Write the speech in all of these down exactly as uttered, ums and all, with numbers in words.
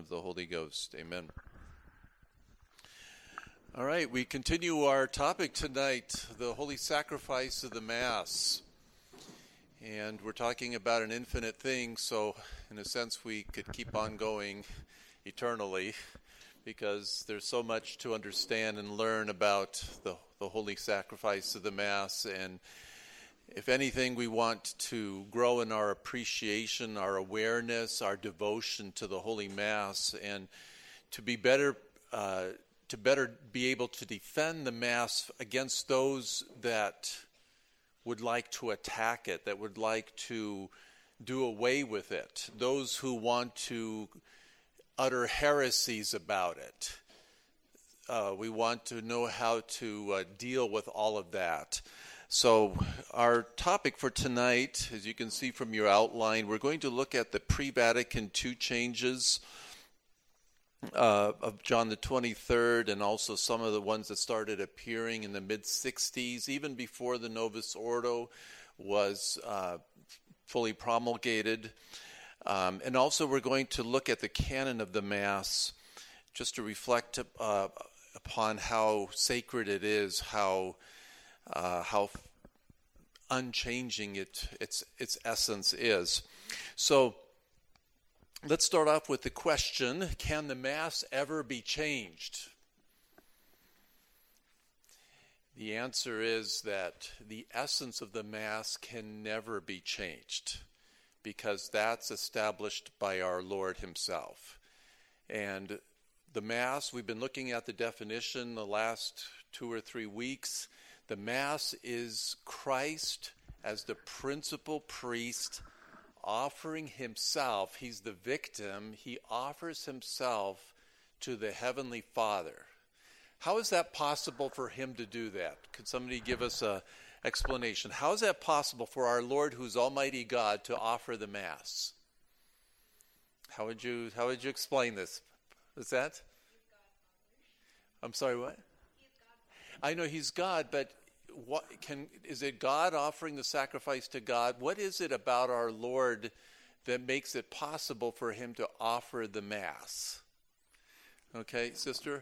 of the Holy Ghost. Amen. All right, we continue our topic tonight, the holy sacrifice of the Mass. And we're talking about an infinite thing, so in a sense we could keep on going eternally because there's so much to understand and learn about the, the holy sacrifice of the Mass. And if anything, we want to grow in our appreciation, our awareness, our devotion to the Holy Mass, and to be better uh, to better be able to defend the Mass against those that would like to attack it, that would like to do away with it, those who want to utter heresies about it. Uh, we want to know how to uh, deal with all of that. So our topic for tonight, as you can see from your outline, we're going to look at the pre-Vatican two changes uh, of John the twenty-third, and also some of the ones that started appearing in the mid-sixties, even before the Novus Ordo was uh, fully promulgated. Um, and also we're going to look at the canon of the Mass, just to reflect uh, upon how sacred it is, how uh, how unchanging it its its essence is. So let's start off with the question, can the Mass ever be changed? The answer is that the essence of the Mass can never be changed, because that's established by our Lord himself. And the Mass, we've been looking at the definition the last two or three weeks. The Mass is Christ as the principal priest offering himself. He's the victim. He offers himself to the Heavenly Father. How is that possible for him to do that? Could somebody give us an explanation? How is that possible for our Lord, who's Almighty God, to offer the Mass? How would you, how would you explain this? Is that? I'm sorry, what? I know he's God, but what can is it God offering the sacrifice to God? What is it about our Lord that makes it possible for him to offer the Mass? Okay, sister?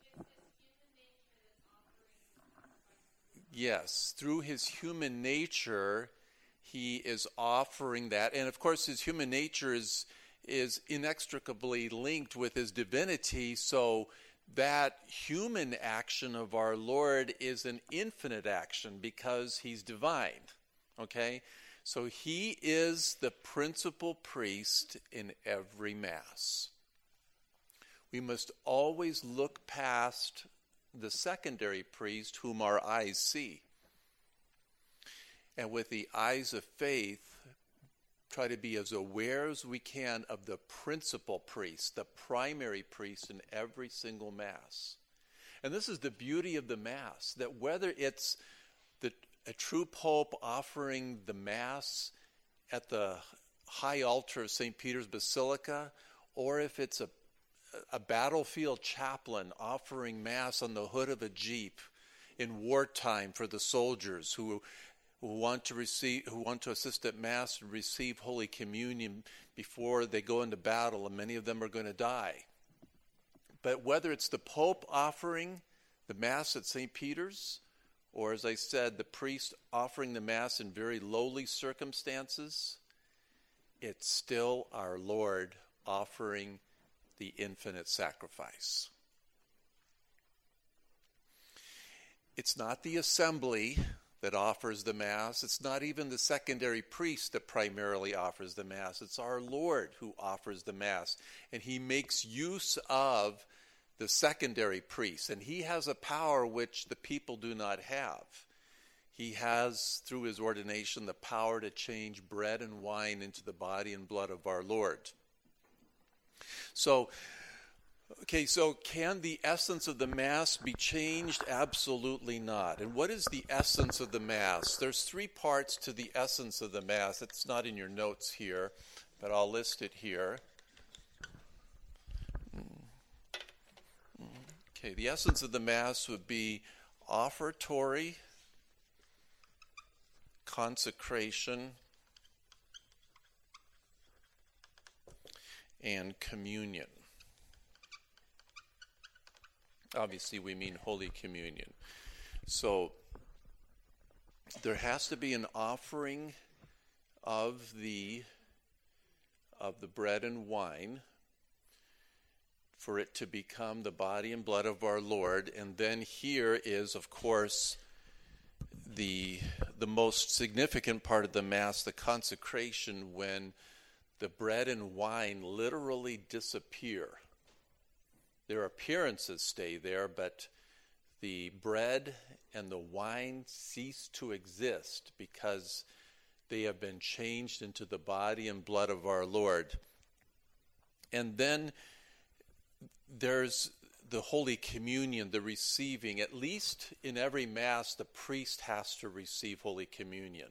Yes, through his human nature, he is offering that. And of course, his human nature is is inextricably linked with his divinity, so that human action of our Lord is an infinite action because he's divine, okay? So he is the principal priest in every Mass. We must always look past the secondary priest whom our eyes see. And with the eyes of faith, try to be as aware as we can of the principal priest, the primary priest in every single Mass. And this is the beauty of the Mass, that whether it's the, a true pope offering the Mass at the high altar of Saint Peter's Basilica, or if it's a, a battlefield chaplain offering Mass on the hood of a Jeep in wartime for the soldiers who who want to receive, who want to assist at Mass and receive Holy Communion before they go into battle, and many of them are going to die. But whether it's the Pope offering the Mass at Saint Peter's, or as I said, the priest offering the Mass in very lowly circumstances, it's still our Lord offering the infinite sacrifice. It's not the assembly that offers the Mass. It's not even the secondary priest that primarily offers the Mass. It's our Lord who offers the Mass. And he makes use of the secondary priest. And he has a power which the people do not have. He has, through his ordination, the power to change bread and wine into the body and blood of our Lord. So, Okay, so can the essence of the Mass be changed? Absolutely not. And what is the essence of the Mass? There's three parts to the essence of the Mass. It's not in your notes here, but I'll list it here. Okay, the essence of the Mass would be offertory, consecration, and communion. Obviously, we mean Holy Communion. So there has to be an offering of the of the bread and wine for it to become the body and blood of our Lord. And then here is, of course, the the most significant part of the Mass, the consecration, when the bread and wine literally disappear. Their appearances stay there, but the bread and the wine cease to exist because they have been changed into the body and blood of our Lord. And then there's the Holy Communion, the receiving. At least in every Mass, the priest has to receive Holy Communion.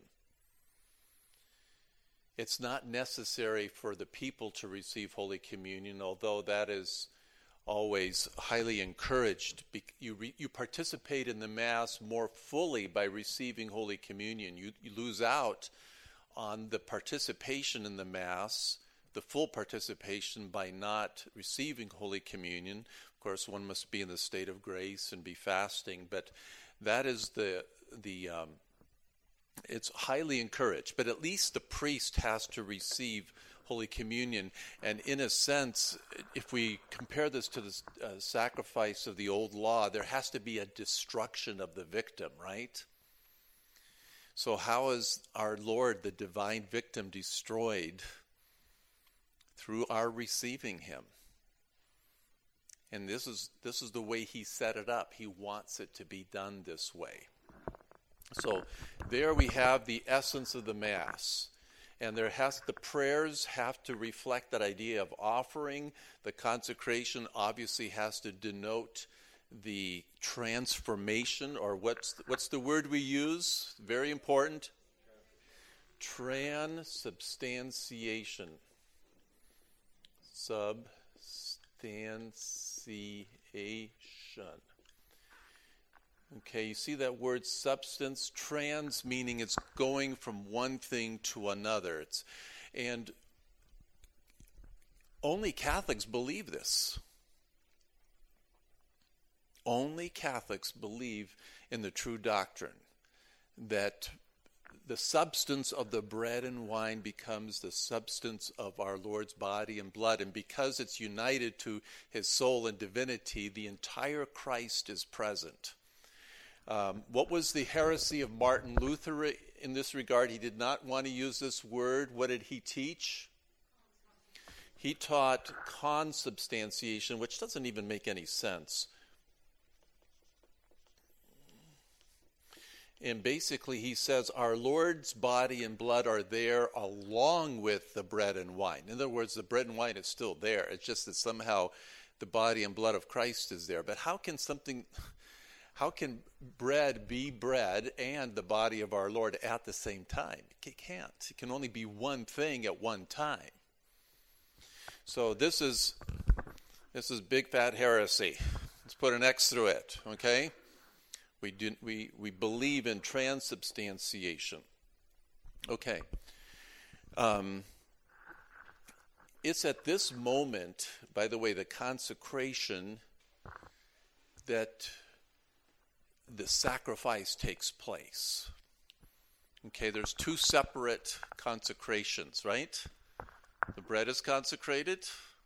It's not necessary for the people to receive Holy Communion, although that is always highly encouraged. You re, you participate in the Mass more fully by receiving Holy Communion. You, you lose out on the participation in the Mass, the full participation, by not receiving Holy Communion. Of course, one must be in the state of grace and be fasting, but that is the the um, it's highly encouraged. But at least the priest has to receive Holy Communion. And in a sense, if we compare this to the uh, sacrifice of the old law, there has to be a destruction of the victim, right? So how is our Lord, the divine victim, destroyed? Through our receiving him. And this is this is the way he set it up. He wants it to be done this way. So there we have the essence of the Mass. And there has the prayers have to reflect that idea of offering. The consecration obviously has to denote the transformation, or what's the, what's the word we use? Very important. Transubstantiation. Substantiation. Okay, you see that word substance, trans, meaning it's going from one thing to another. It's, and only Catholics believe this. Only Catholics believe in the true doctrine that the substance of the bread and wine becomes the substance of our Lord's body and blood. And because it's united to his soul and divinity, the entire Christ is present. Um, what was the heresy of Martin Luther in this regard? He did not want to use this word. What did he teach? He taught consubstantiation, which doesn't even make any sense. And basically he says our Lord's body and blood are there along with the bread and wine. In other words, the bread and wine is still there. It's just that somehow the body and blood of Christ is there. But how can something... How can bread be bread and the body of our Lord at the same time? It can't. It can only be one thing at one time. So this is this is big fat heresy. Let's put an X through it, okay? We do we we believe in transubstantiation. Okay. Um, it's at this moment, by the way, the consecration, that the sacrifice takes place. Okay, there's two separate consecrations, right? The bread is consecrated.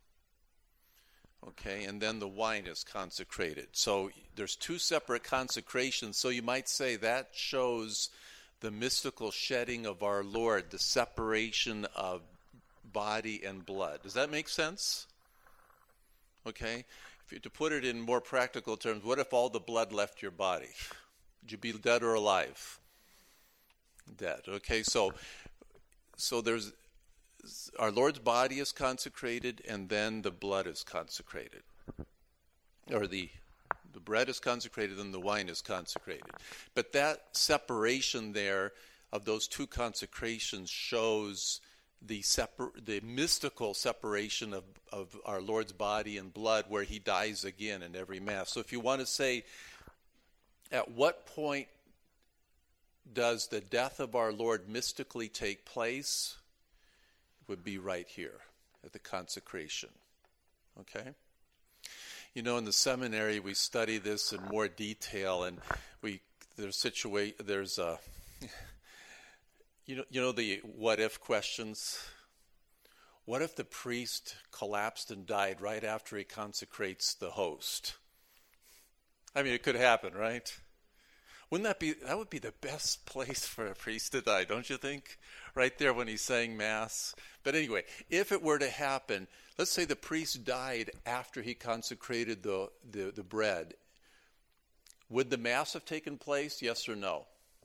Okay, and then the wine is consecrated. So there's two separate consecrations. So you might say that shows the mystical shedding of our Lord, the separation of body and blood. Does that make sense? Okay. To put it in more practical terms, what if all the blood left your body? Would you be dead or alive? Dead. Okay, so so there's our Lord's body is consecrated, and then the blood is consecrated, or the the bread is consecrated, and the wine is consecrated. But that separation there of those two consecrations shows the separ- the mystical separation of, of our Lord's body and blood, where he dies again in every Mass. So if you want to say, at what point does the death of our Lord mystically take place, it would be right here at the consecration. Okay? You know, in the seminary, we study this in more detail, and we there's situa- there's a you know you know the what if questions. What if the priest collapsed and died right after he consecrates the host? I mean, it could happen, right? Wouldn't that be, that would be the best place for a priest to die, don't you think? Right there when he's saying Mass. But anyway, if it were to happen, let's say the priest died after he consecrated the, the, the bread. Would the Mass have taken place, yes or no?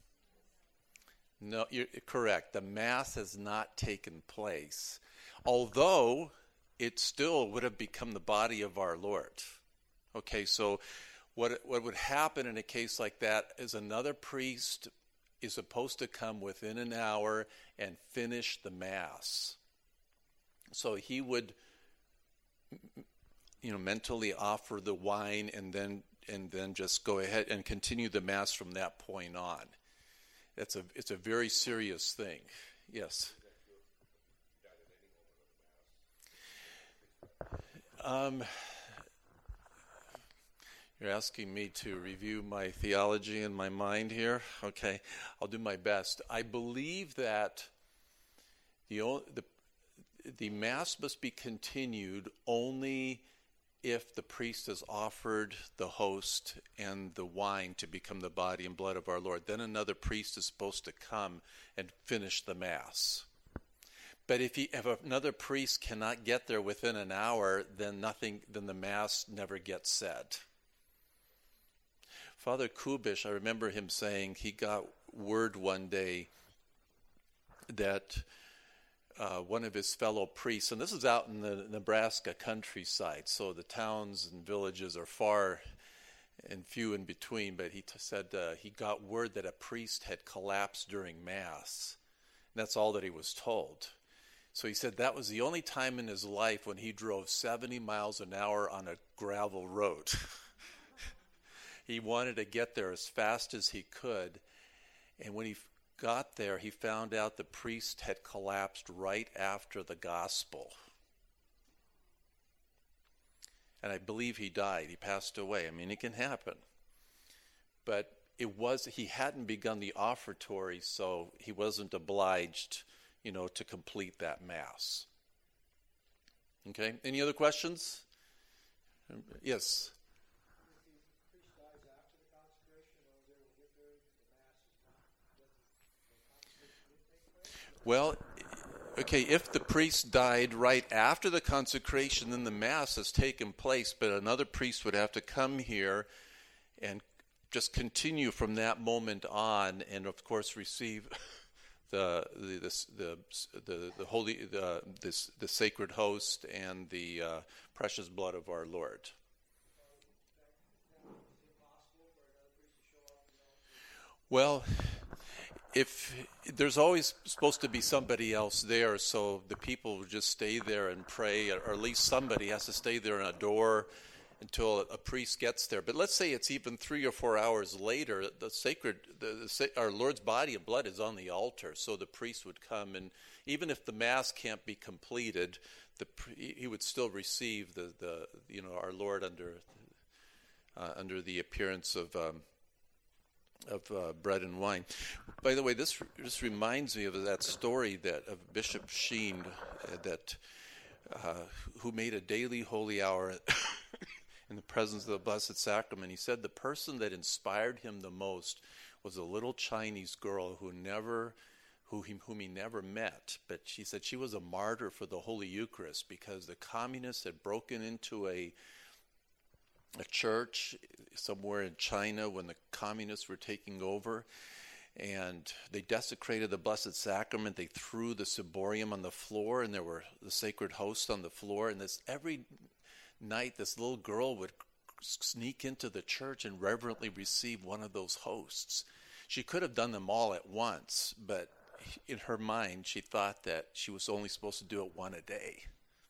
No, you're correct. The Mass has not taken place. Although it still would have become the body of our Lord. Okay, so what what would happen in a case like that is another priest is supposed to come within an hour and finish the Mass. So he would, you know, mentally offer the wine and then and then just go ahead and continue the Mass from that point on. It's a it's a very serious thing. Yes. Um, you're asking me to review my theology in my mind here? Okay, I'll do my best. I believe that the the the Mass must be continued only if the priest has offered the host and the wine to become the body and blood of our Lord. Then another priest is supposed to come and finish the Mass. But if, he, if another priest cannot get there within an hour, then nothing, then the Mass never gets said. Father Kubish, I remember him saying he got word one day that uh, one of his fellow priests, and this is out in the Nebraska countryside, so the towns and villages are far and few in between, but he t- said uh, he got word that a priest had collapsed during Mass. And that's all that he was told. So he said that was the only time in his life when he drove seventy miles an hour on a gravel road. He wanted to get there as fast as he could. And when he got there, he found out the priest had collapsed right after the gospel. And I believe he died. He passed away. I mean, it can happen. But it was he hadn't begun the offertory, so he wasn't obliged, you know, to complete that Mass. Okay, any other questions? Yes? If the priest dies after the consecration, or they will get there, the Mass is not, the consecration take place? Well, okay, if the priest died right after the consecration, then the Mass has taken place, but another priest would have to come here and just continue from that moment on, and of course receive the the the the, the, the holy the this the sacred host and the uh, precious blood of our Lord. Well, if there's always supposed to be somebody else there, so the people would just stay there and pray, or at least somebody has to stay there in a door until a priest gets there. But let's say it's even three or four hours later, the sacred, the, the, our Lord's body and blood is on the altar, so the priest would come, and even if the Mass can't be completed, the he would still receive the, the you know our Lord under uh, under the appearance of um, of uh, bread and wine. By the way, this this reminds me of that story that of Bishop Sheen uh, that uh, who made a daily holy hour in the presence of the Blessed Sacrament. He said the person that inspired him the most was a little Chinese girl who never, who he, whom he never met. But she said she was a martyr for the Holy Eucharist because the communists had broken into a a church somewhere in China when the communists were taking over, and they desecrated the Blessed Sacrament. They threw the ciborium on the floor, and there were the sacred hosts on the floor, and this every night this little girl would sneak into the church and reverently receive one of those hosts. She could have done them all at once, but in her mind she thought that she was only supposed to do it one a day.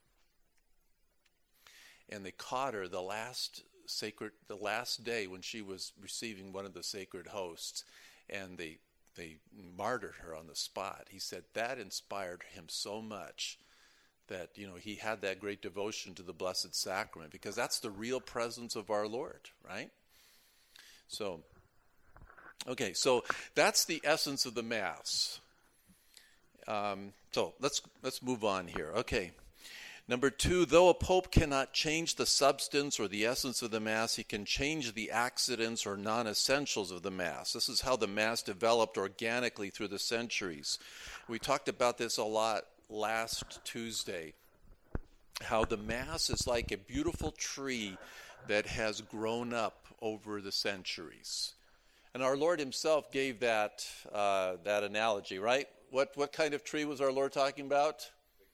And they caught her the last sacred the last day when she was receiving one of the sacred hosts, and they they martyred her on the spot. He said that inspired him so much that, you know, he had that great devotion to the Blessed Sacrament, because that's the real presence of our Lord, right? So, okay, so that's the essence of the Mass. Um, so let's let's move on here. Okay. Number two, though a pope cannot change the substance or the essence of the Mass, he can change the accidents or non-essentials of the Mass. This is how the Mass developed organically through the centuries. We talked about this a lot last Tuesday, how the Mass is like a beautiful tree that has grown up over the centuries. And our Lord himself gave that uh, that analogy, right? What what kind of tree was our Lord talking about?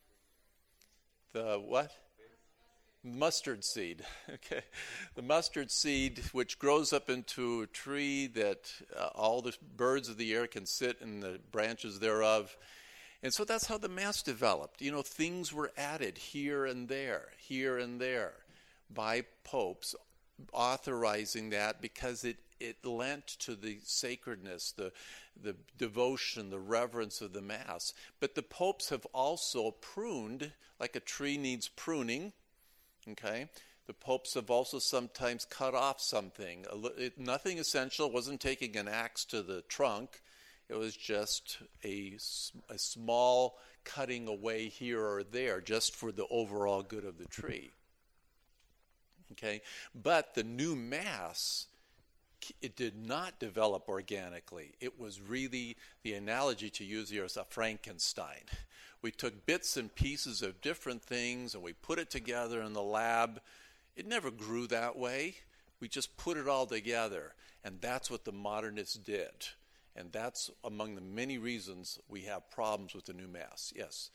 The what? Mustard seed. Okay. The mustard seed, which grows up into a tree that uh, all the birds of the air can sit in the branches thereof. And so that's how the Mass developed. You know, things were added here and there, here and there, by popes authorizing that, because it, it lent to the sacredness, the the devotion, the reverence of the Mass. But the popes have also pruned, like a tree needs pruning, okay? The popes have also sometimes cut off something. It, nothing essential, wasn't taking an axe to the trunk. It was just a, a small cutting away here or there, just for the overall good of the tree. Okay? But the new Mass, it did not develop organically. It was really, the analogy to use here is a Frankenstein. We took bits and pieces of different things and we put it together in the lab. It never grew that way. We just put it all together. And that's what the modernists did. And that's among the many reasons we have problems with the new Mass. Yes?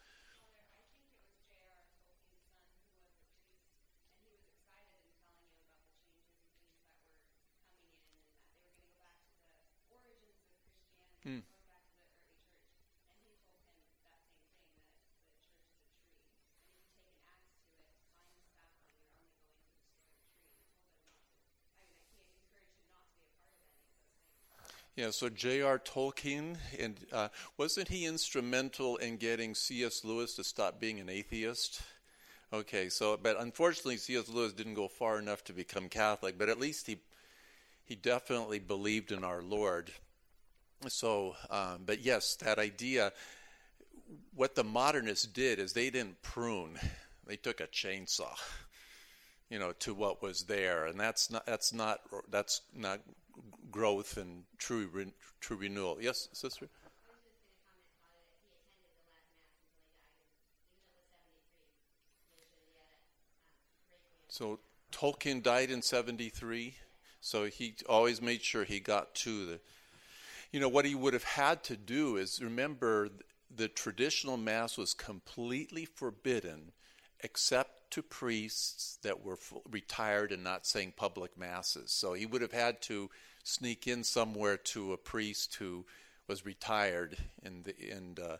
Hmm. Yeah, so J R Tolkien, and uh, wasn't he instrumental in getting C S Lewis to stop being an atheist? Okay, so, but unfortunately C S Lewis didn't go far enough to become Catholic, but at least he he definitely believed in our Lord. So, um, but yes, that idea, what the modernists did is they didn't prune, they took a chainsaw, you know, to what was there, and that's not that's not that's not growth and true re, true renewal. Yes, sister. So Tolkien died in seventy-three, so he always made sure he got to the. You know, what he would have had to do is, remember, the traditional Mass was completely forbidden except to priests that were retired and not saying public Masses. So he would have had to sneak in somewhere to a priest who was retired. And, the, and uh,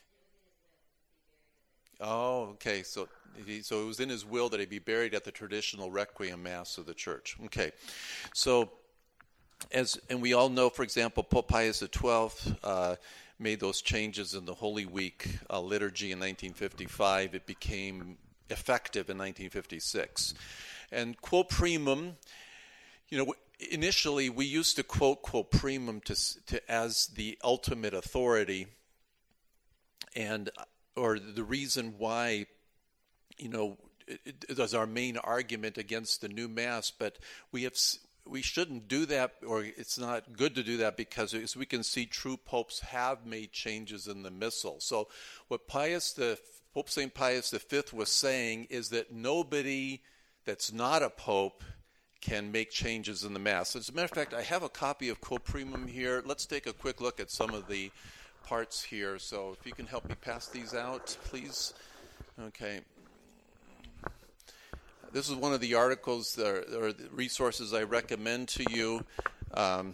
oh, okay, so, he, so it was in his will that he be buried at the traditional Requiem Mass of the Church. Okay, so... As and we all know, for example, Pope Pius the twelfth uh, made those changes in the Holy Week uh, liturgy in nineteen fifty-five. It became effective in nineteen fifty-six. And quo primum, you know, initially we used to quote quo primum to, to as the ultimate authority, and or the reason why, you know, it, it was our main argument against the new Mass. But we have. We shouldn't do that, or it's not good to do that, because as we can see, true popes have made changes in the Missal. So what Pius the Pope Saint Pius the fifth was saying is that nobody that's not a pope can make changes in the Mass. As a matter of fact, I have a copy of Quo Primum here. Let's take a quick look at some of the parts here. So if you can help me pass these out, please. Okay. This is one of the articles or, or the resources I recommend to you. Um,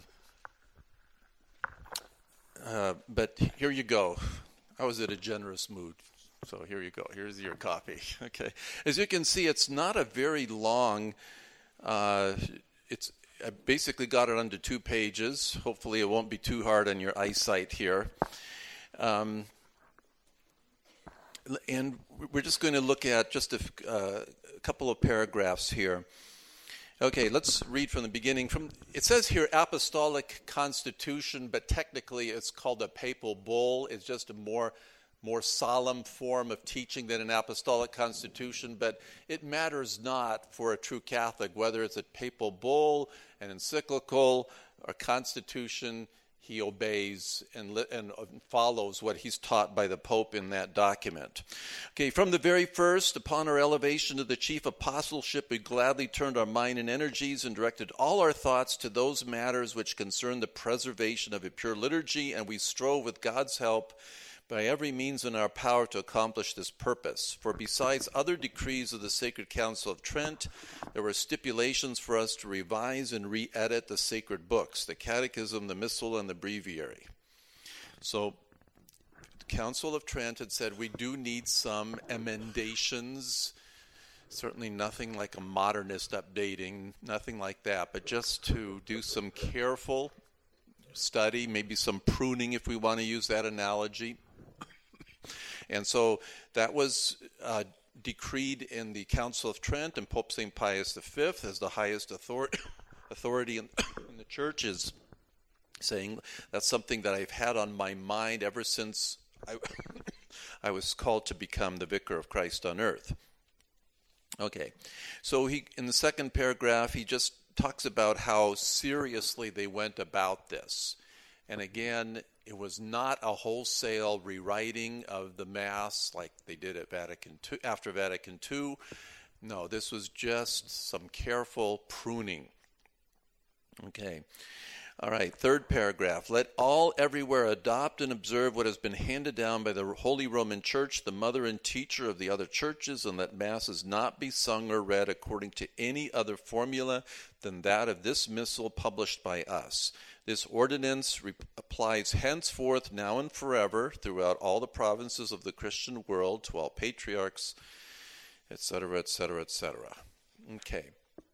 uh, but here you go. I was in a generous mood. So here you go. Here's your copy. Okay. As you can see, it's not a very long. Uh, it's I basically got it under two pages. Hopefully it won't be too hard on your eyesight here. Um, and we're just going to look at just a, uh, a couple of paragraphs here. Okay, let's read from the beginning. From it says here apostolic constitution, but technically it's called a papal bull. It's just a more more solemn form of teaching than an apostolic constitution, but it matters not for a true Catholic whether it's a papal bull, an encyclical, or constitution. He obeys and, li- and follows what he's taught by the Pope in that document. Okay, from the very first, upon our elevation to the chief apostleship, we gladly turned our mind and energies and directed all our thoughts to those matters which concern the preservation of a pure liturgy, and we strove with God's help by every means in our power to accomplish this purpose. For besides other decrees of the Sacred Council of Trent, there were stipulations for us to revise and re-edit the sacred books, the Catechism, the Missal, and the Breviary. So the Council of Trent had said we do need some emendations, certainly nothing like a modernist updating, nothing like that, but just to do some careful study, maybe some pruning if we want to use that analogy. And so that was uh, decreed in the Council of Trent, and Pope Saint Pius the Fifth, as the highest authority, authority in, in the church, is saying that's something that I've had on my mind ever since I, I was called to become the Vicar of Christ on earth. Okay, so he in the second paragraph, he just talks about how seriously they went about this. And again, it was not a wholesale rewriting of the Mass like they did at Vatican two, after Vatican Two. No, this was just some careful pruning. Okay. All right, third paragraph. Let all everywhere adopt and observe what has been handed down by the Holy Roman Church, the mother and teacher of the other churches, and let Masses not be sung or read according to any other formula than that of this missal published by us. This ordinance re- applies henceforth, now and forever, throughout all the provinces of the Christian world, to all patriarchs, et cetera, et cetera, et cetera. Okay.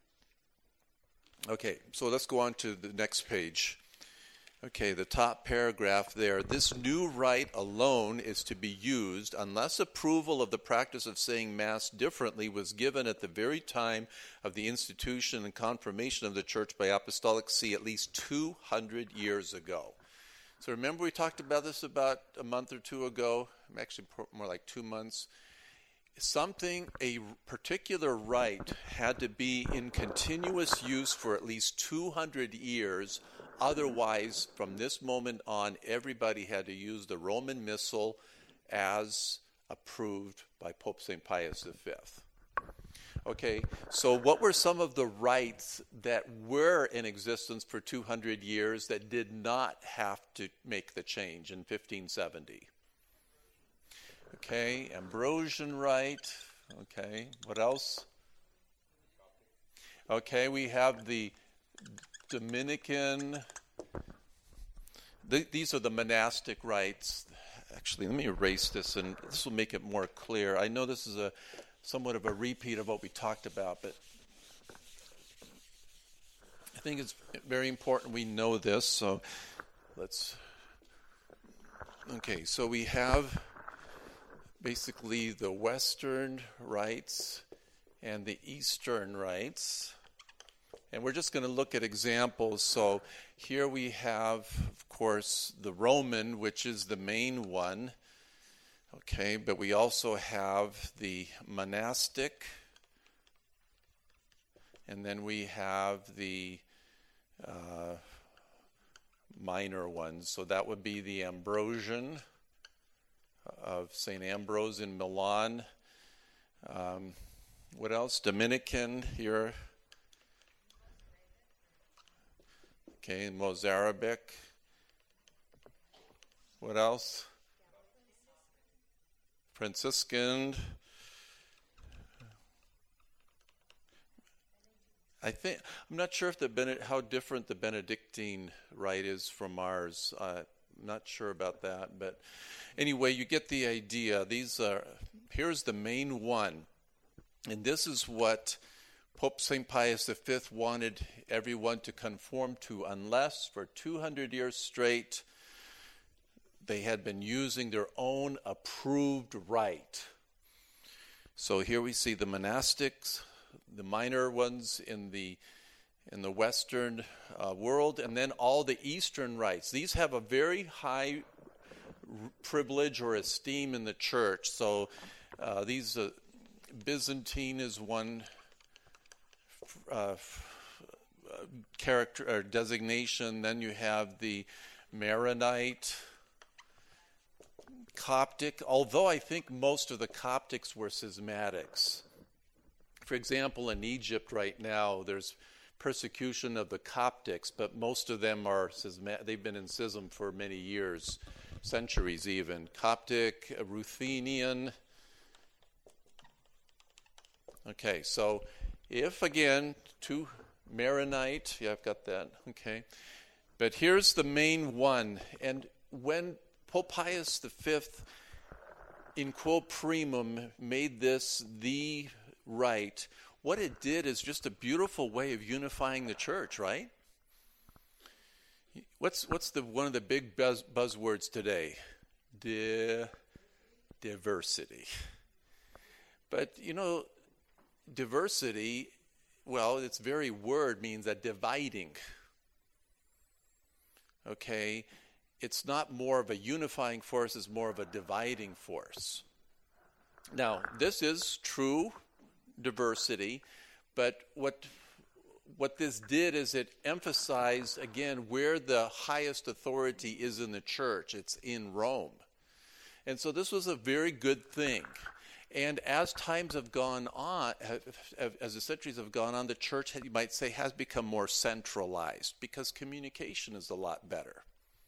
Okay, so let's go on to the next page. Okay, the top paragraph there. This new rite alone is to be used unless approval of the practice of saying Mass differently was given at the very time of the institution and confirmation of the Church by Apostolic See at least two hundred years ago. So remember we talked about this about a month or two ago, actually more like two months. Something, a particular rite had to be in continuous use for at least two hundred years. Otherwise, from this moment on, everybody had to use the Roman Missal as approved by Pope Saint Pius the Fifth. Okay, so what were some of the rites that were in existence for two hundred years that did not have to make the change in fifteen seventy? Okay, Ambrosian rite. Okay, what else? Okay, we have the Dominican. Th- these are the monastic rites. Actually, let me erase this, and this will make it more clear. I know this is a somewhat of a repeat of what we talked about, but I think it's very important we know this. So let's. Okay, so we have basically the Western rites and the Eastern rites. And we're just going to look at examples. So here we have, of course, the Roman, which is the main one. Okay, but we also have the monastic. And then we have the uh, minor ones. So that would be the Ambrosian of Saint Ambrose in Milan. Um, what else? Dominican here. Okay, Mozarabic. What else? Franciscan. I think I'm not sure if the Bened- how different the Benedictine rite is from ours. Uh, I'm not sure about that, but anyway, you get the idea. These are here's the main one, and this is what Pope Saint Pius the Fifth wanted everyone to conform to, unless for two hundred years straight they had been using their own approved rite. So here we see the monastics, the minor ones in the in the Western uh, world, and then all the Eastern rites. These have a very high r- privilege or esteem in the church. So uh, these uh, Byzantine is one uh, character or designation. Then you have the Maronite, Coptic, although I think most of the Coptics were schismatics. For example, in Egypt right now, there's persecution of the Coptics, but most of them are schismatic. They've been in schism for many years, centuries even. Coptic, Ruthenian. Okay, so if again, to Maronite, yeah, I've got that, okay. But here's the main one, and when Pope Pius the Fifth, in quo primum, made this the rite, what it did is just a beautiful way of unifying the church, right? What's what's the one of the big buzz, buzzwords today? Di- diversity. But, you know, diversity, well, its very word means a dividing. Okay? It's not more of a unifying force, it's more of a dividing force. Now, this is true diversity, but what what this did is it emphasized, again, where the highest authority is in the church. It's in Rome. And so this was a very good thing. And as times have gone on, as the centuries have gone on, the church, you might say, has become more centralized because communication is a lot better.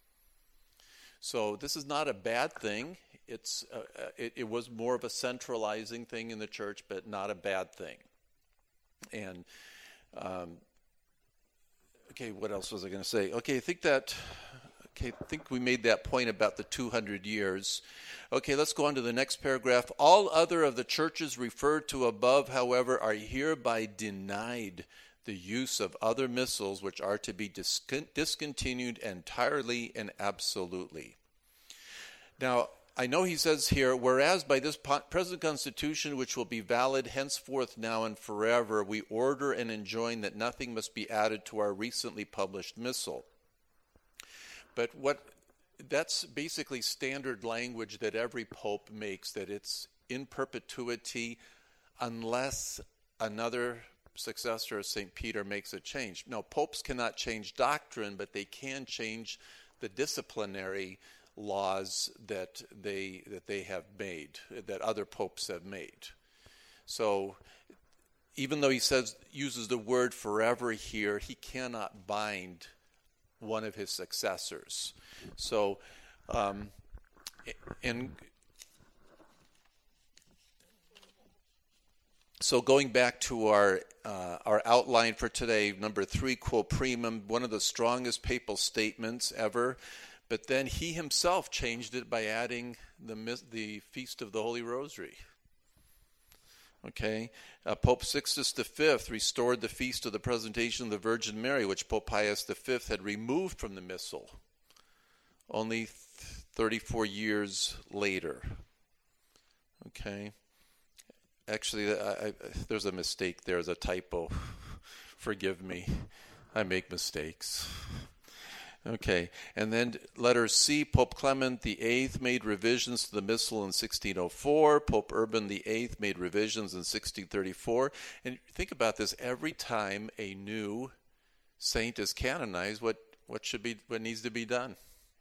So this is not a bad thing. It's uh, it, it was more of a centralizing thing in the church, but not a bad thing. And um, okay, what else was I going to say? Okay, I think that. Okay, I think we made that point about the two hundred years. Okay, let's go on to the next paragraph. All other of the churches referred to above, however, are hereby denied the use of other missals, which are to be discon- discontinued entirely and absolutely. Now, I know he says here, whereas by this present constitution, which will be valid henceforth now and forever, we order and enjoin that nothing must be added to our recently published missal. But what that's basically standard language that every pope makes, that it's in perpetuity unless another successor of Saint Peter makes a change. Now, popes cannot change doctrine, but they can change the disciplinary laws that they that they have made, that other popes have made. So even though he says uses the word forever here, he cannot bind one of his successors. So um, and so going back to our uh, our outline for today, number three, quo primum, one of the strongest papal statements ever. But then he himself changed it by adding the the Feast of the Holy Rosary. Okay, uh, Pope Sixtus the Fifth restored the Feast of the Presentation of the Virgin Mary, which Pope Pius the Fifth had removed from the Missal only thirty-four years later. Okay, actually, I, I, there's a mistake there, there's a typo. Forgive me, I make mistakes. Okay, and then letter C, Pope Clement the Eighth made revisions to the Missal in sixteen oh four. Pope Urban the Eighth made revisions in sixteen thirty-four. And think about this: every time a new saint is canonized, what what should be what needs to be done?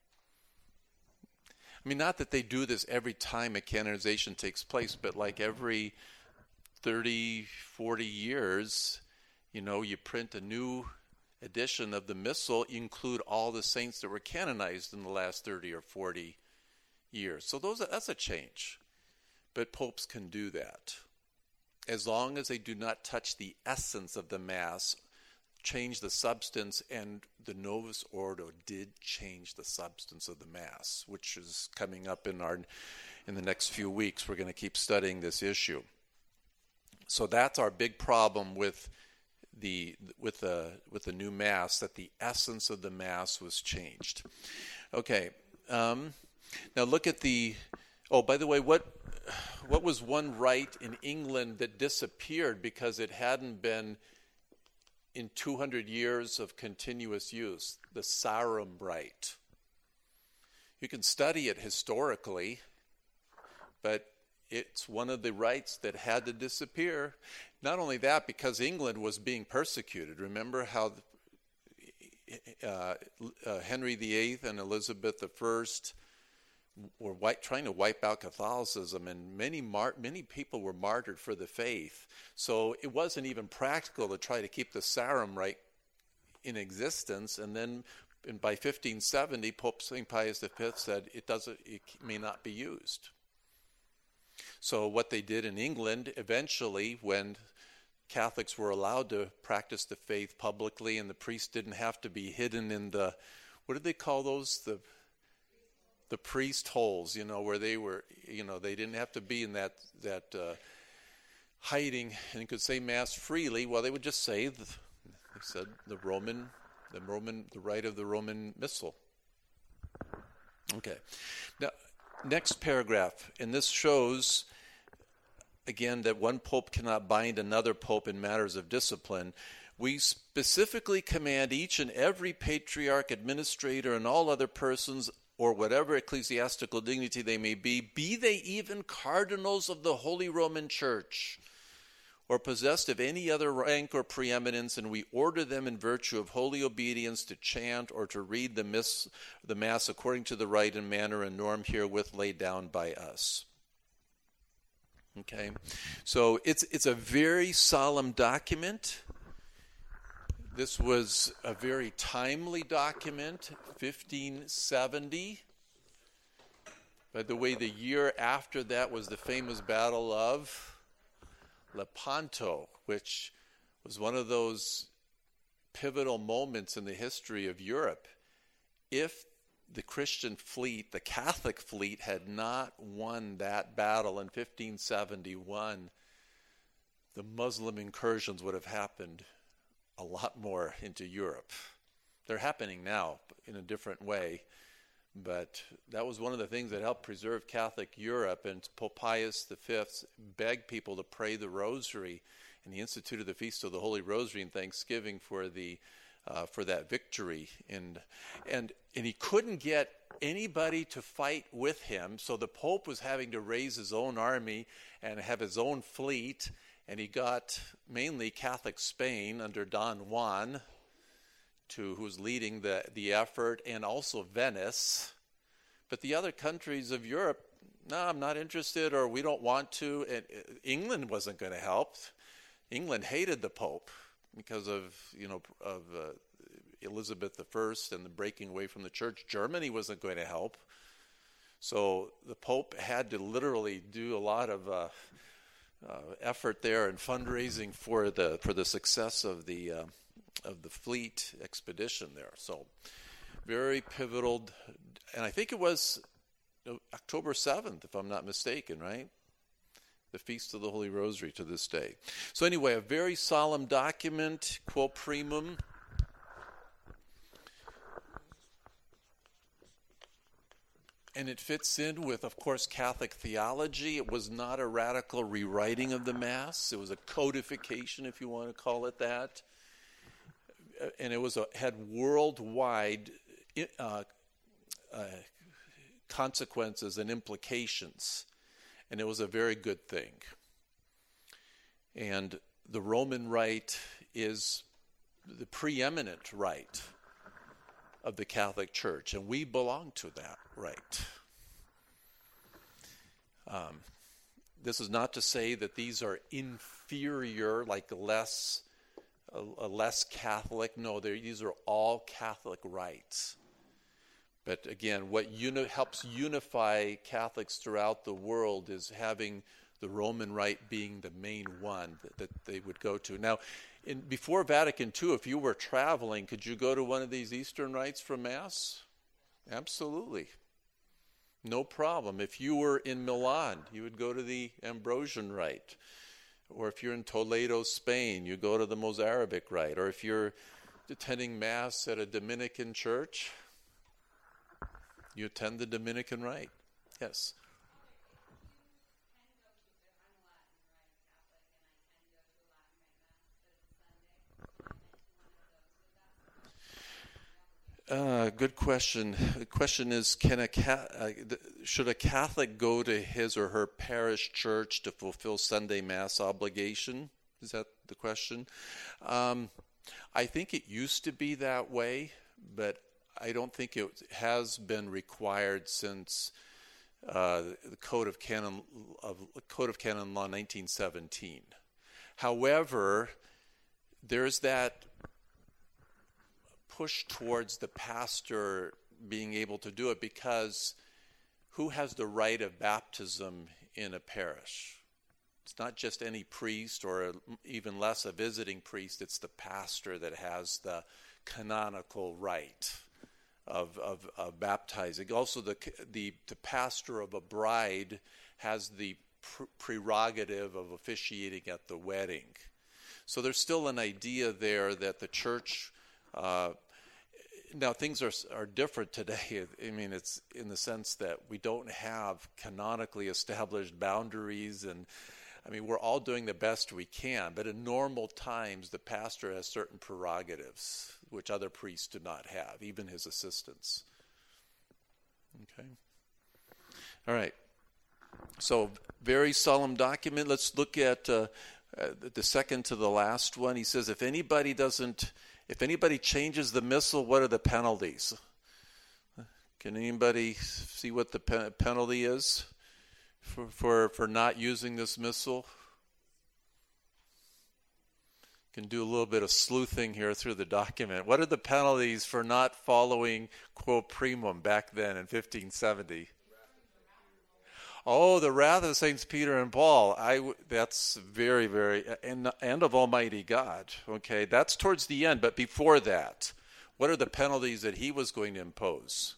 I mean, not that they do this every time a canonization takes place, but like every thirty, forty years, you know, you print a new edition of the Missal, include all the saints that were canonized in the last thirty or forty years. So those that's a change. But popes can do that. As long as they do not touch the essence of the Mass, change the substance, and the Novus Ordo did change the substance of the Mass, which is coming up in our in the next few weeks. We're going to keep studying this issue. So that's our big problem with the with the with the new Mass, that the essence of the Mass was changed. Okay, um, Now look at the, oh, by the way, what what was one rite in England that disappeared because it hadn't been in two hundred years of continuous use? The Sarum rite. You can study it historically, but it's one of the rites that had to disappear. Not only that, because England was being persecuted. Remember how uh, uh, Henry the Eighth and Elizabeth the First were white, trying to wipe out Catholicism, and many mar- many people were martyred for the faith. So it wasn't even practical to try to keep the Sarum rite in existence. And then and by fifteen seventy, Pope Saint Pius the Fifth said it doesn't, it may not be used. So what they did in England, eventually, when Catholics were allowed to practice the faith publicly, and the priests didn't have to be hidden in the, what did they call those? The the priest holes, you know, where they were, you know, they didn't have to be in that that uh, hiding and could say Mass freely. Well, they would just say, the, they said the Roman, the Roman, the rite of the Roman Missal. Okay, now next paragraph, and this shows again that one pope cannot bind another pope in matters of discipline. We specifically command each and every patriarch, administrator, and all other persons, or whatever ecclesiastical dignity they may be, be they even cardinals of the Holy Roman Church, or possessed of any other rank or preeminence, and we order them in virtue of holy obedience to chant or to read the, miss, the Mass according to the rite and manner and norm herewith laid down by us. Okay, so it's it's a very solemn document. This was a very timely document, fifteen seventy. By the way, the year after that was the famous Battle of Lepanto, which was one of those pivotal moments in the history of Europe. If the Christian fleet, the Catholic fleet, had not won that battle in fifteen seventy-one, the Muslim incursions would have happened a lot more into Europe. They're happening now in a different way, but that was one of the things that helped preserve Catholic Europe, and Pope Pius the Fifth begged people to pray the Rosary, and he instituted the Feast of the Holy Rosary in thanksgiving for the uh, for that victory. And and and he couldn't get anybody to fight with him, so the Pope was having to raise his own army and have his own fleet. And he got mainly Catholic Spain under Don Juan, to who was leading the, the effort, and also Venice. But the other countries of Europe, no, I'm not interested, or we don't want to. And England wasn't going to help. England hated the Pope because of, you know, of uh, Elizabeth the First and the breaking away from the church. Germany wasn't going to help. So the Pope had to literally do a lot of Uh, Uh, effort there and fundraising for the for the success of the uh, of the fleet expedition there. So very pivotal, and I think it was October seventh, if I'm not mistaken, right? The Feast of the Holy Rosary to this day. So anyway, a very solemn document, quo primum. And it fits in with, of course, Catholic theology. It was not a radical rewriting of the Mass. It was a codification, if you want to call it that. And it was a, had worldwide uh, uh, consequences and implications. And it was a very good thing. And the Roman Rite is the preeminent rite of the Catholic Church, and we belong to that rite. Um, this is not to say that these are inferior, like less, uh, less Catholic. No, these are all Catholic rites. But again, what uni- helps unify Catholics throughout the world is having the Roman Rite being the main one that, that they would go to. Now, in, before Vatican Two, if you were traveling, could you go to one of these Eastern rites for Mass? Absolutely. No problem. If you were in Milan, you would go to the Ambrosian Rite. Or if you're in Toledo, Spain, you go to the Mozarabic Rite. Or if you're attending Mass at a Dominican church, You attend the Dominican Rite. Yes. Uh, good question. The question is, can a uh, should a Catholic go to his or her parish church to fulfill Sunday Mass obligation? Is that the question? Um, I think it used to be that way, but I don't think it has been required since uh, the Code of Canon of Code of Canon Law nineteen seventeen. However, there's that push towards the pastor being able to do it, because who has the right of baptism in a parish? It's not just any priest, or even less a visiting priest. It's the pastor that has the canonical right of, of, of baptizing. Also, the, the the pastor of a bride has the pr- prerogative of officiating at the wedding. So there's still an idea there that the church. Uh, now things are are different today. I mean, it's in the sense that we don't have canonically established boundaries, and I mean, we're all doing the best we can. But in normal times, the pastor has certain prerogatives which other priests do not have, even his assistants. Okay. All right. So, very solemn document. Let's look at uh, uh, the second to the last one. He says, if anybody doesn't, if anybody changes the missal, what are the penalties? Can anybody see what the pe- penalty is for, for for not using this missal? Can do a little bit of sleuthing here through the document. What are the penalties for not following quo primum back then in fifteen seventy? Oh, the wrath of Saints Peter and Paul. I, that's very, very, and, and of Almighty God. Okay, that's towards the end. But before that, what are the penalties that he was going to impose?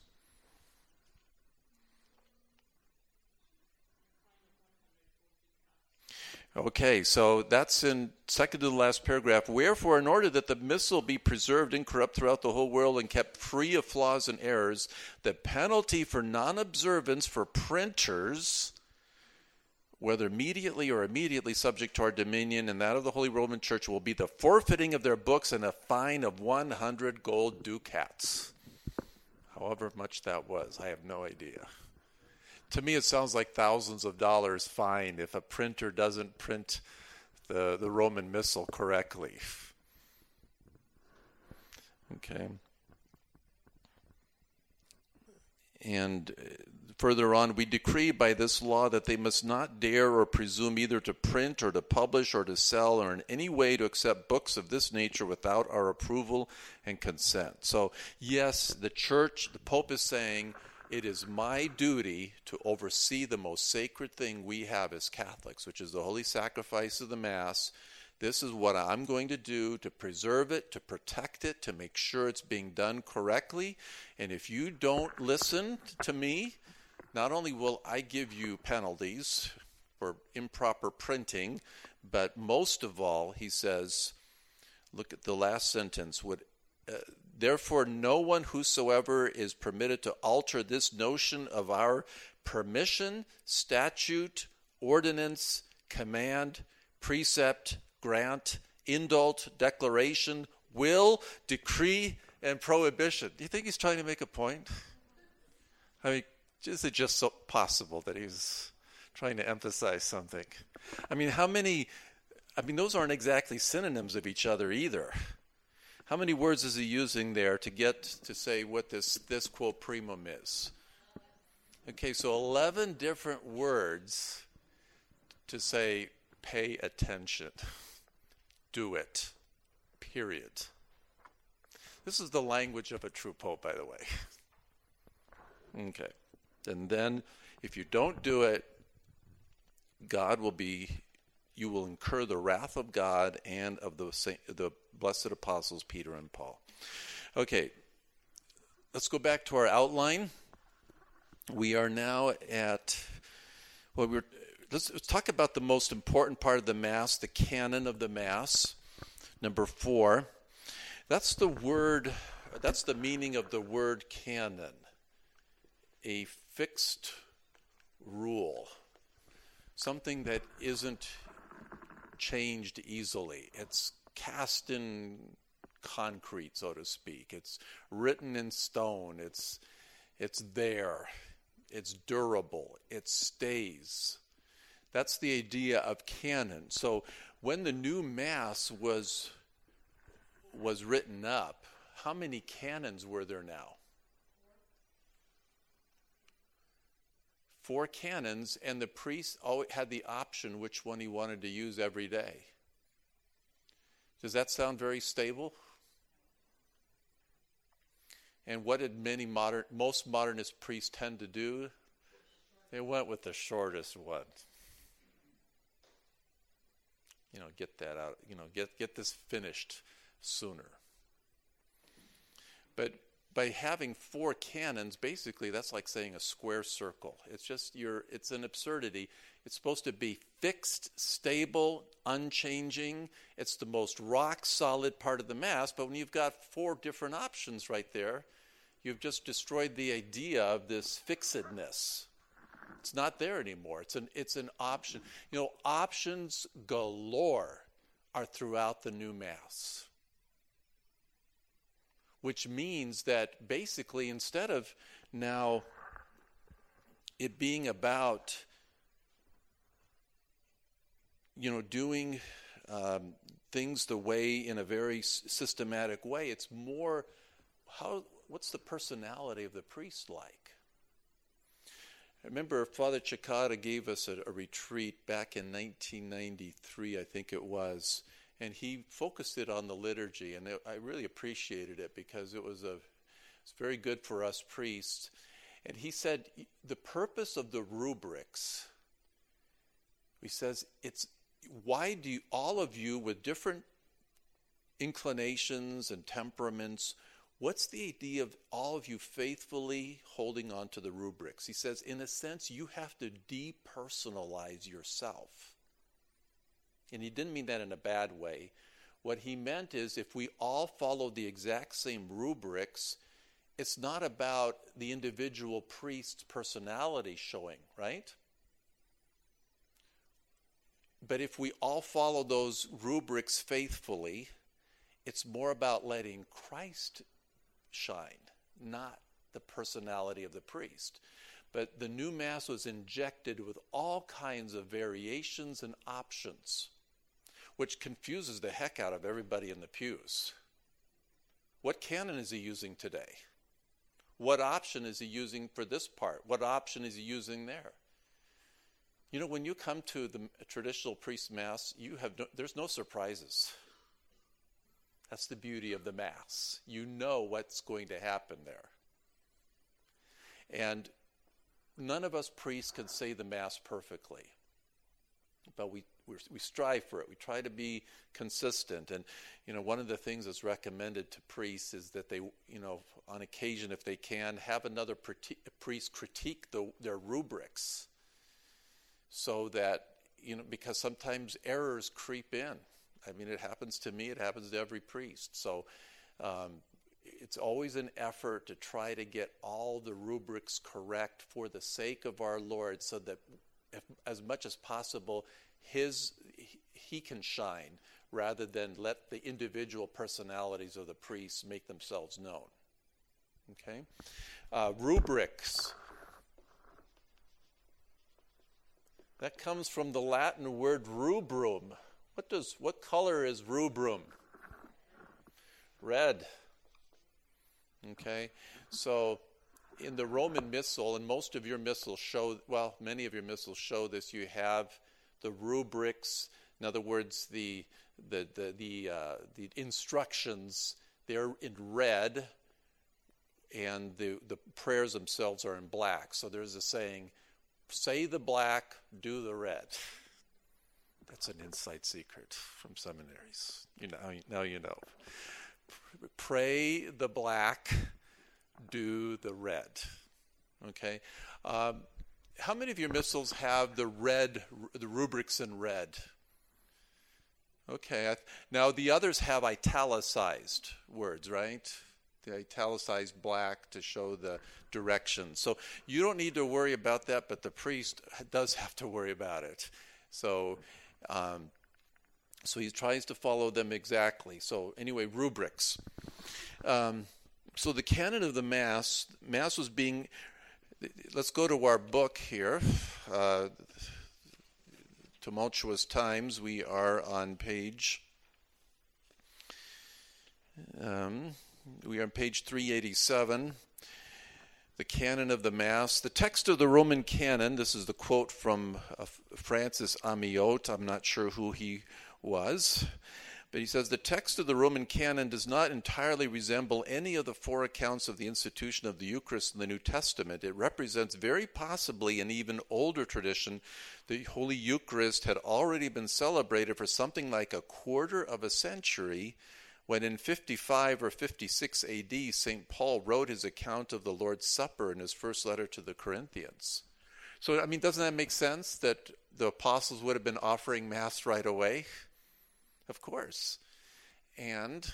Okay, so that's in second to the last paragraph. Wherefore, in order that the missal be preserved incorrupt throughout the whole world and kept free of flaws and errors, the penalty for non-observance for printers, whether immediately or immediately subject to our dominion and that of the Holy Roman Church, will be the forfeiting of their books and a fine of one hundred gold ducats. However much that was, I have no idea. To me, it sounds like thousands of dollars fine if a printer doesn't print the, the Roman Missal correctly. Okay. And further on, we decree by this law that they must not dare or presume either to print or to publish or to sell or in any way to accept books of this nature without our approval and consent. So, yes, the church, the Pope is saying, it is my duty to oversee the most sacred thing we have as Catholics, which is the holy sacrifice of the Mass. This is what I'm going to do to preserve it, to protect it, to make sure it's being done correctly. And if you don't listen to me, not only will I give you penalties for improper printing, but most of all, he says, look at the last sentence, would uh, therefore, no one whosoever is permitted to alter this notion of our permission, statute, ordinance, command, precept, grant, indult, declaration, will, decree, and prohibition. Do you think he's trying to make a point? I mean, is it just so possible that he's trying to emphasize something? I mean, how many, I mean, those aren't exactly synonyms of each other either. How many words is he using there to get to say what this, this quo primum is? Okay, so eleven different words to say pay attention, do it, period. This is the language of a true pope, by the way. Okay, and then if you don't do it, God will be, you will incur the wrath of God and of the saint, the blessed apostles Peter and Paul. Okay, let's go back to our outline. We are now at, well, we're, let's, let's talk about the most important part of the Mass, the canon of the Mass. Number four, that's the word, that's the meaning of the word canon. a fixed rule, something that isn't changed easily. It's cast in concrete, so to speak. It's written in stone. It's it's there. It's durable. It stays. That's the idea of canon. So when the new Mass was was written up, how many canons were there now? Four canons, and the priest always had the option which one he wanted to use every day. Does that sound very stable? And what did many modern, most modernist priests tend to do? They went with the shortest one. You know, get that out. You know, get get this finished sooner. But by having four canons, basically that's like saying a square circle. It's just you're. It's an absurdity. It's supposed to be fixed, stable, unchanging. It's the most rock solid part of the Mass. But when you've got four different options right there, you've just destroyed the idea of this fixedness. It's not there anymore. It's an it's an option. You know, options galore are throughout the new Mass. Which means that basically instead of now it being about, you know, doing um, things the way in a very s- systematic way, it's more how what's the personality of the priest like? I remember Father Cicada gave us a, a retreat back in nineteen ninety-three, I think it was, and he focused it on the liturgy, and it, I really appreciated it because it was a it's very good for us priests. And he said the purpose of the rubrics, he says, it's why do you, all of you with different inclinations and temperaments, what's the idea of all of you faithfully holding on to the rubrics? He says, in a sense, you have to depersonalize yourself. And he didn't mean that in a bad way. What he meant is if we all follow the exact same rubrics, it's not about the individual priest's personality showing, right? But if we all follow those rubrics faithfully, it's more about letting Christ shine, not the personality of the priest. But the new Mass was injected with all kinds of variations and options, which confuses the heck out of everybody in the pews. What canon is he using today? What option is he using for this part? What option is he using there? You know, when you come to the traditional priest Mass, you have no, there's no surprises. That's the beauty of the Mass. You know what's going to happen there. And none of us priests can say the Mass perfectly, but we we're, we strive for it. We try to be consistent. And, you know, one of the things that's recommended to priests is that they, you know, on occasion, if they can, have another priest critique the, their rubrics so that, you know, because sometimes errors creep in. I mean, it happens to me. It happens to every priest. So um, it's always an effort to try to get all the rubrics correct for the sake of our Lord so that if, as much as possible, his he can shine rather than let the individual personalities of the priests make themselves known. Okay? Uh, rubrics. That comes from the Latin word rubrum. What does what color is rubrum? Red. Okay? So in the Roman Missal, and most of your missals show, well, many of your missals show this, you have the rubrics, in other words, the the the the, uh, the instructions, they're in red, and the, the prayers themselves are in black. So there's a saying, say the black, do the red. That's an inside secret from seminaries. You know, now you know. Pray the black, do the red. Okay? Um, how many of your missals have the red, the rubrics in red? Okay. Now the others have italicized words, right? the italicized black to show the direction. So you don't need to worry about that, but the priest does have to worry about it. So um, so he tries to follow them exactly. So anyway, rubrics. Um, so the canon of the Mass, Mass was being, let's go to our book here, uh, Tumultuous Times. We are on page, um, we are on page three eighty-seven. The canon of the Mass. The text of the Roman canon, this is the quote from uh, Francis Amiot. I'm not sure who he was, but he says, the text of the Roman canon does not entirely resemble any of the four accounts of the institution of the Eucharist in the New Testament. It represents very possibly an even older tradition. The Holy Eucharist had already been celebrated for something like a quarter of a century when in fifty-five or fifty-six A D, Saint Paul wrote his account of the Lord's Supper in his first letter to the Corinthians. So, I mean, doesn't that make sense that the apostles would have been offering Mass right away? Of course. And,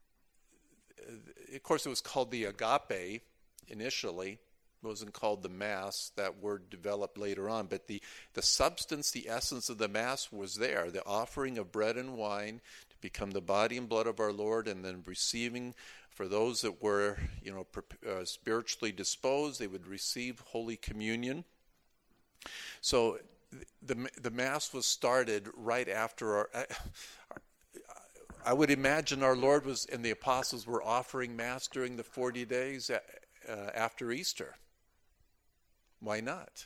of course, it was called the agape initially. It wasn't called the Mass. That word developed later on. But the, the substance, the essence of the Mass was there. The offering of bread and wine to become the body and blood of our Lord, and then receiving, for those that were, you know, uh, spiritually disposed, they would receive Holy Communion. So the the Mass was started right after our, I would imagine our Lord was and the apostles were offering Mass during the forty days uh, after Easter. Why not?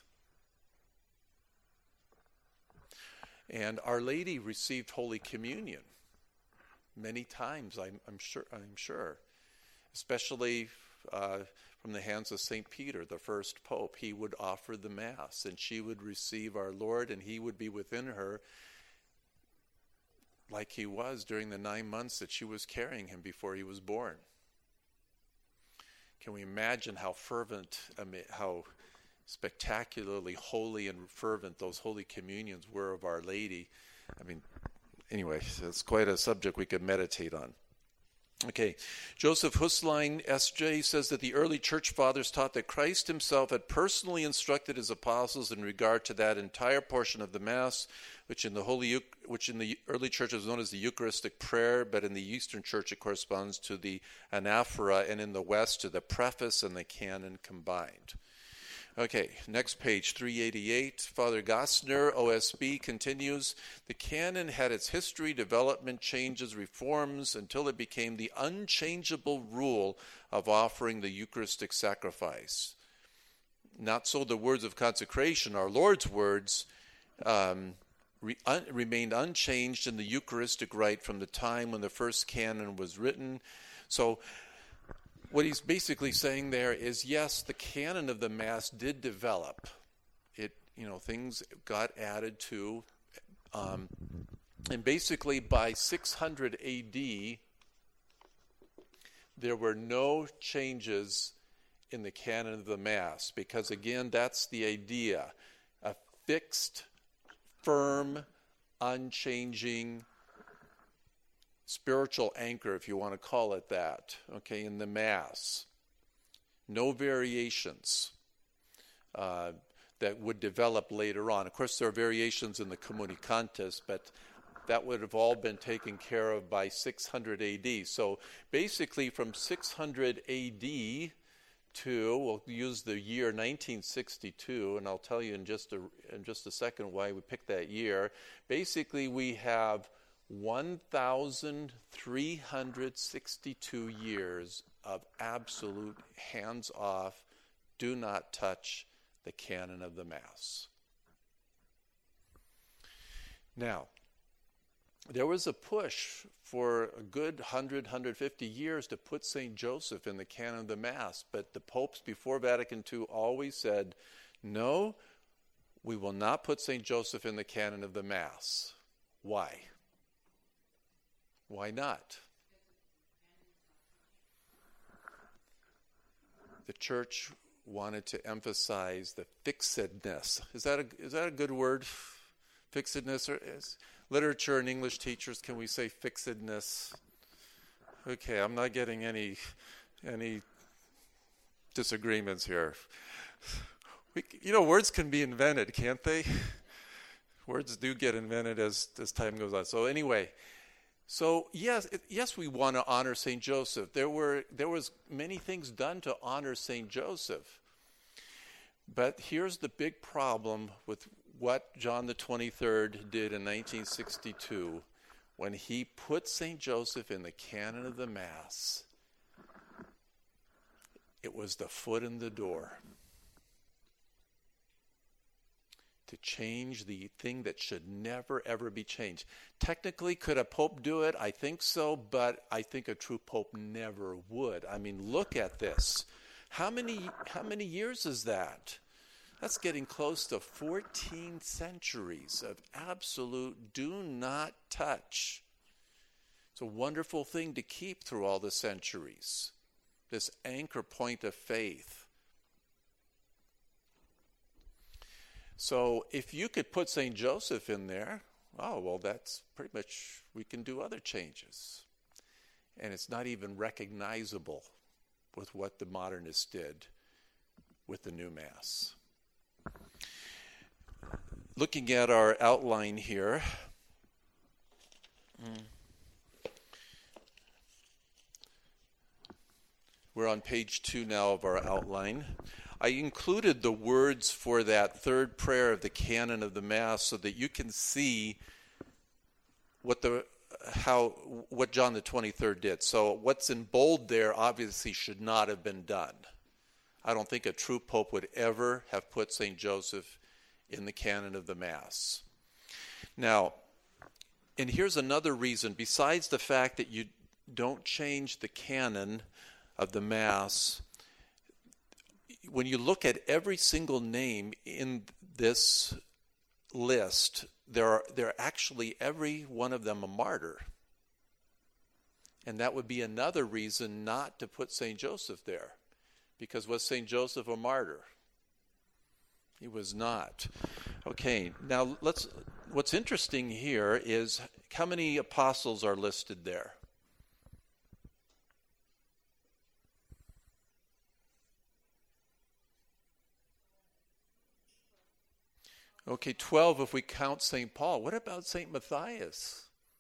And Our Lady received Holy Communion many times, I'm, I'm sure, I'm sure, especially uh, from the hands of Saint Peter, the first pope. He would offer the Mass, and she would receive our Lord, and he would be within her like he was during the nine months that she was carrying him before he was born. Can we imagine how fervent, I mean, how spectacularly holy and fervent those Holy Communions were of Our Lady? I mean, anyway, it's quite a subject we could meditate on. Okay, Joseph Huslein, S J, says that the early church fathers taught that Christ himself had personally instructed his apostles in regard to that entire portion of the Mass, which in the Holy, which in the early church was known as the Eucharistic prayer, but in the Eastern Church it corresponds to the anaphora, and in the West to the preface and the canon combined. Okay, next page, three eighty-eight. Father Gossner, O S B, continues, the canon had its history, development, changes, reforms, until it became the unchangeable rule of offering the Eucharistic sacrifice. Not so the words of consecration. Our Lord's words um, re- un- remained unchanged in the Eucharistic rite from the time when the first canon was written. So, what he's basically saying there is, yes, the canon of the Mass did develop. It, you know, things got added to, um, and basically by six hundred A D, there were no changes in the canon of the Mass, because again, that's the idea, a fixed, firm, unchanging spiritual anchor, if you want to call it that, okay, in the Mass. No variations uh, that would develop later on. Of course, there are variations in the Communicantes, but that would have all been taken care of by six hundred A D. So basically from six hundred A D to, we'll use the year nineteen sixty-two, and I'll tell you in just a, in just a second why we picked that year. Basically, we have one thousand three hundred sixty-two years of absolute hands-off, do not touch the canon of the Mass. Now, there was a push for a good one hundred, one hundred fifty years to put Saint Joseph in the canon of the Mass, but the popes before Vatican Two always said, no, we will not put Saint Joseph in the canon of the Mass. Why? Why not? The Church wanted to emphasize the fixedness. Is that a, is that a good word? Fixedness? Or is literature and English teachers, can we say fixedness? Okay, I'm not getting any Any disagreements here? We, you know, words can be invented, can't they? Words do get invented as, as time goes on. So anyway, so yes, it, yes, we want to honor Saint Joseph. There were there was many things done to honor Saint Joseph. But here's the big problem with what John the twenty-third did in nineteen sixty-two when he put Saint Joseph in the canon of the Mass. It was the foot in the door to change the thing that should never, ever be changed. Technically, could a pope do it? I think so, but I think a true pope never would. I mean, look at this. How many, how many years is that? That's getting close to fourteen centuries of absolute do not touch. It's a wonderful thing to keep through all the centuries. This anchor point of faith. So if you could put Saint Joseph in there, oh, well, that's pretty much, we can do other changes. And it's not even recognizable with what the modernists did with the new Mass. Looking at our outline here, we're on page two now of our outline. I included the words for that third prayer of the canon of the Mass so that you can see what the how what John the twenty-third did. So what's in bold there obviously should not have been done. I don't think a true pope would ever have put Saint Joseph in the canon of the Mass. Now, and here's another reason, besides the fact that you don't change the canon of the Mass, when you look at every single name in this list, there are they're actually every one of them a martyr. And that would be another reason not to put Saint Joseph there. Because was Saint Joseph a martyr? He was not. Okay, now let's what's interesting here is how many apostles are listed there? Okay, twelve if we count Saint Paul. What about Saint Matthias?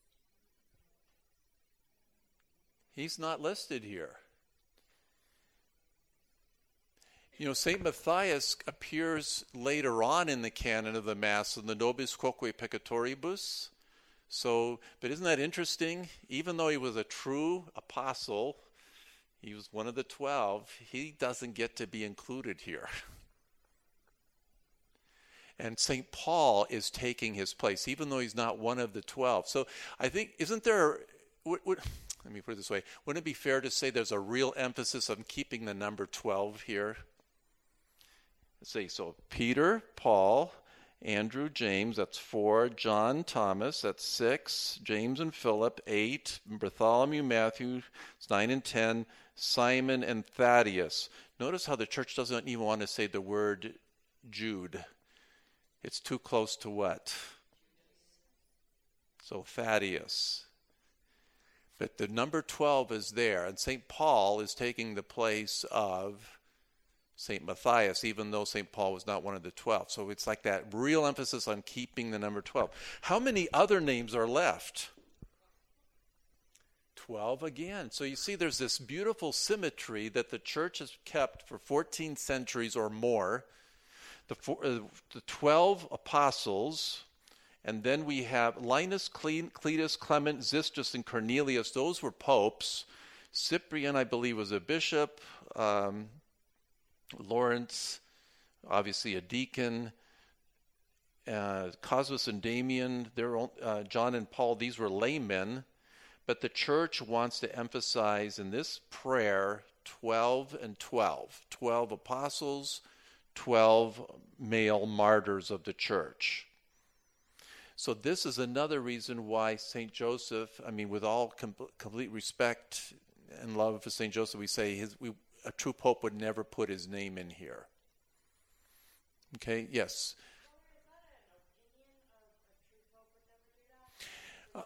He's not listed here. You know, Saint Matthias appears later on in the canon of the Mass in the Nobis Quoque Peccatoribus. So, but isn't that interesting? Even though he was a true apostle, he was one of the twelve, he doesn't get to be included here. And Saint Paul is taking his place, even though he's not one of the twelve. So I think, isn't there, would, would, let me put it this way, wouldn't it be fair to say there's a real emphasis on keeping the number twelve here? Let's see, so Peter, Paul, Andrew, James, that's four, John, Thomas, that's six, James and Philip, eight, Bartholomew, Matthew, it's nine and ten, Simon and Thaddeus. Notice how the church doesn't even want to say the word Jude. It's too close to what? So Thaddeus. But the number twelve is there, and Saint Paul is taking the place of Saint Matthias, even though Saint Paul was not one of the twelve. So it's like that real emphasis on keeping the number twelve. How many other names are left? twelve again. So you see there's this beautiful symmetry that the church has kept for fourteen centuries or more. The, four, uh, the twelve apostles, and then we have Linus, Cletus, Clement, Xistus, and Cornelius. Those were popes. Cyprian, I believe, was a bishop. Um, Lawrence, obviously a deacon. Uh, Cosmas and Damian, they're, uh, John and Paul, these were laymen. But the church wants to emphasize in this prayer twelve and twelve. twelve apostles, twelve male martyrs of the church. So this is another reason why Saint Joseph, I mean, with all com- complete respect and love for Saint Joseph, we say his, we, a true pope would never put his name in here. Okay, yes. Uh,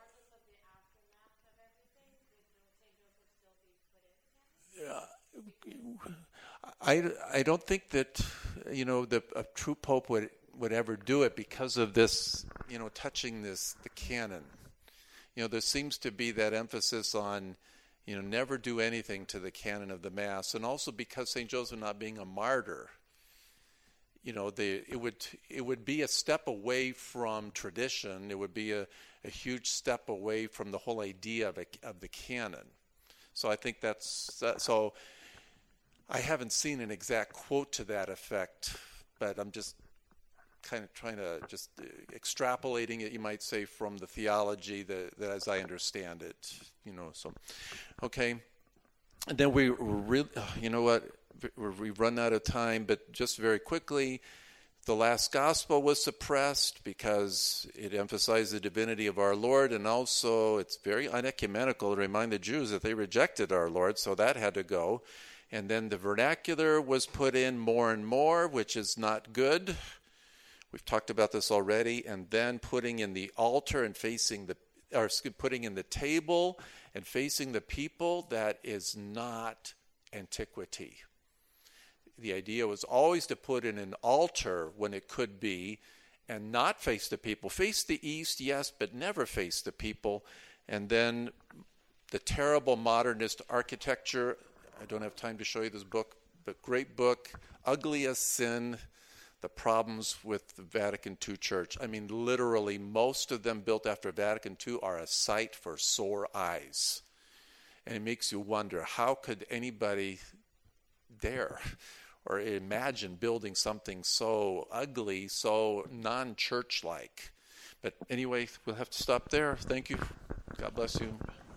I, I don't think that, you know, the, a true pope would, would ever do it because of this, you know, touching this, the canon. You know, there seems to be that emphasis on, you know, never do anything to the canon of the Mass. And also because Saint Joseph not being a martyr, you know, they, it would it would be a step away from tradition. It would be a, a huge step away from the whole idea of, a, of the canon. So I think that's, that, so I haven't seen an exact quote to that effect, but I'm just kind of trying to just uh, extrapolating it, you might say, from the theology that, that as I understand it, you know, so, okay. And then we really, you know what, we've run out of time, but just very quickly, the last gospel was suppressed because it emphasized the divinity of our Lord, and also it's very unecumenical to remind the Jews that they rejected our Lord, so that had to go. And then the vernacular was put in more and more, which is not good. We've talked about this already. And then putting in the altar and facing the, or putting in the table and facing the people, that is not antiquity. The idea was always to put in an altar when it could be and not face the people. Face the east, yes, but never face the people. And then the terrible modernist architecture. I don't have time to show you this book, but great book, Ugly as Sin, The Problems with the Vatican Two Church. I mean, literally, most of them built after Vatican Two are a sight for sore eyes. And it makes you wonder, how could anybody dare or imagine building something so ugly, so non-church-like? But anyway, we'll have to stop there. Thank you. God bless you.